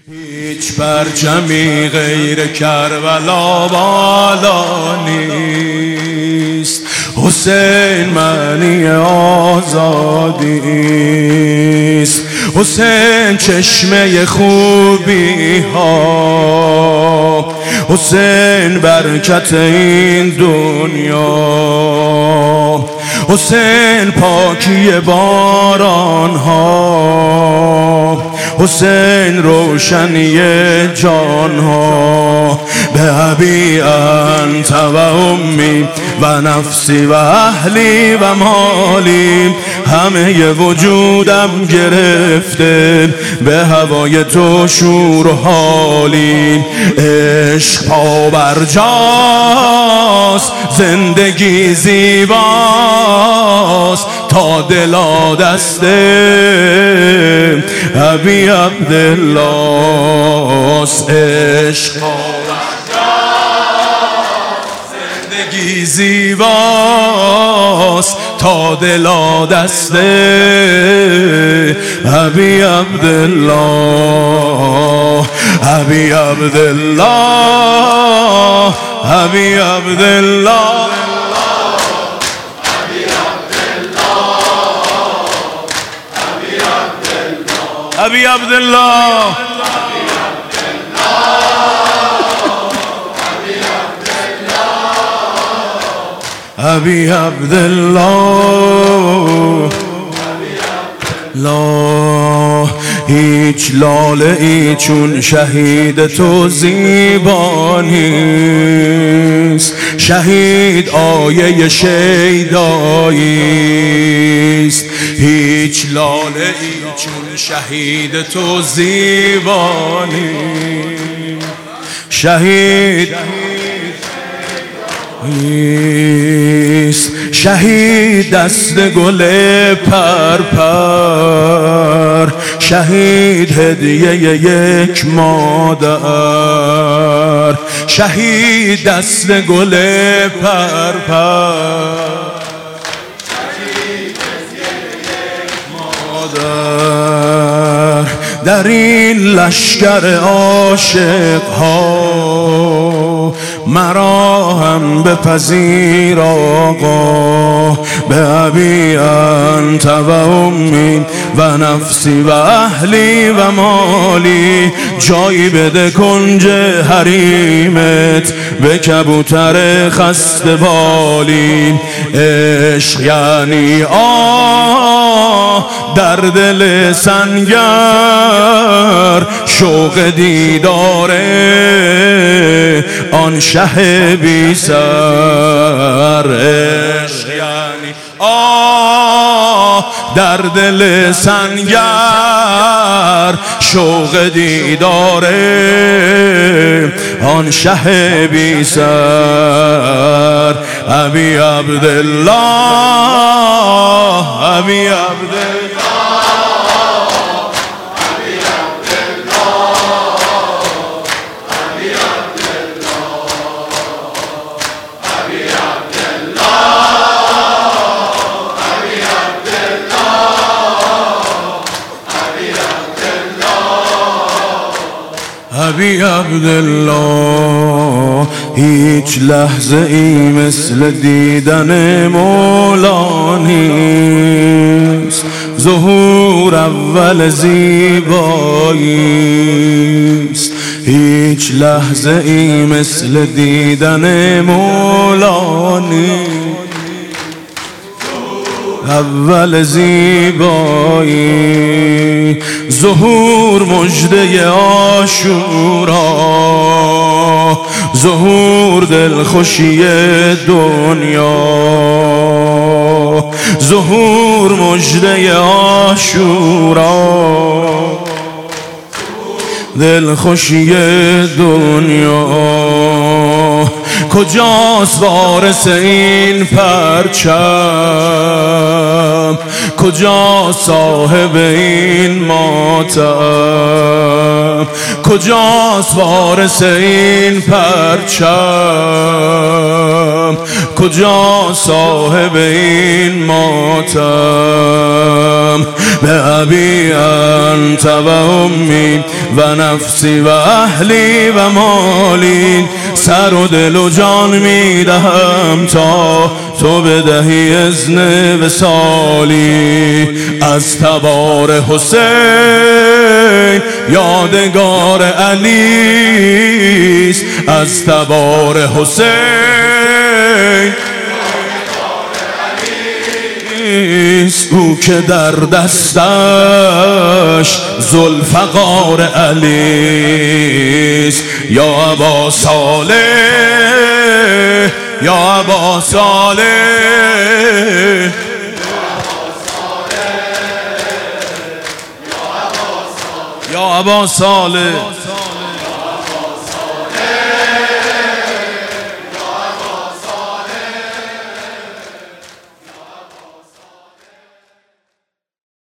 هیچ پرچمی غیر کربلا بالا نیست. حسین معنی آزادیست. حسین چشمه خوبی ها. حسین برکت این دنیا. حسین پاکی باران ها. حسین روشنی جان ها. به ابی انت و امی و نفسی و اهلی و مالی. همه وجودم گرفته به هوای تو شور و حالی. عشق پابرجاست، زندگی زیباست، تا دلا دسته ابی عبدالله است. عشق زندگی زیباست، تا دلا دسته ابی عبدالله. ابی عبدالله، ابی عبدالله، ابی عبدالله. ابی عبدالله. لا هیچ لاله ای چون شهید تو زیبا نیست. شهید آیه شیداییست. هیچ لاله ای چون شهید تو زیبا نیست. شهید شهید دست گل پرپر. شهید هدیه یک مادر. شهید دست گل پرپر. شهید هدیه یک مادر. در این لشکر عاشق ها مرا هم بپذیر آقا. به ابی انت و امی و نفسی و اهلی و مالی. جایی بده کنج حریمت به کبوتر خسته بالی. عشق یعنی در دل سنگر. شوق دیداره آن شه بی سر. عشق یعنی در دل سنگر. شوق دیداره آن شه بی سر. ابی عبدالله، ابی عبدالله، ابی عبدالله. هیچ لحظه ای مثل دیدن مولا نیست. ظهور اول زیباییست. هیچ لحظه ای مثل دیدن مولا نیست. اول زیبایی. ظهور مژده عاشورا. ظهور دلخوشی دنیا. ظهور مژده عاشورا. دلخوشی دنیا. کجاست وارث این پرچم؟ کجا صاحب این ماتم؟ کجاست وارث این پرچم؟ کجا صاحب این ماتم؟ به ابی انت و امی و نفسی و اهلی و مالی، سر و دل و جان میدهم تا تو بدهی اذن وصالی. از تبار حسین یادگار علیست، از تبار حسین او که در دستش ذوالفقار علیست. یا ابا صالح، یا ابا صالح، یا ابا صالح.